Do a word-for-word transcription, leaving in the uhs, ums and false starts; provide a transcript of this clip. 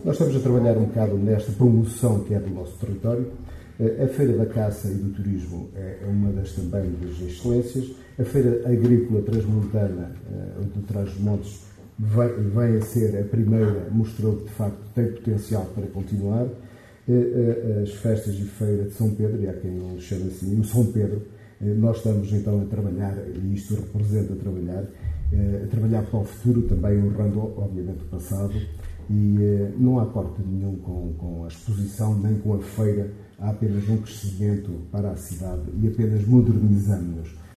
Nós estamos a trabalhar um bocado nesta promoção que é do nosso território. A Feira da Caça e do Turismo é uma das também das excelências. A Feira Agrícola Transmontana de Trás-os-Montes vem a ser a primeira, mostrou que de facto tem potencial para continuar. As festas de feira de São Pedro, e há quem não chama assim, o São Pedro, nós estamos então a trabalhar, e isto representa trabalhar, a trabalhar para o futuro, também honrando obviamente o passado, e não há corte nenhum com, com a exposição, nem com a feira, há apenas um crescimento para a cidade e apenas modernizamos-nos.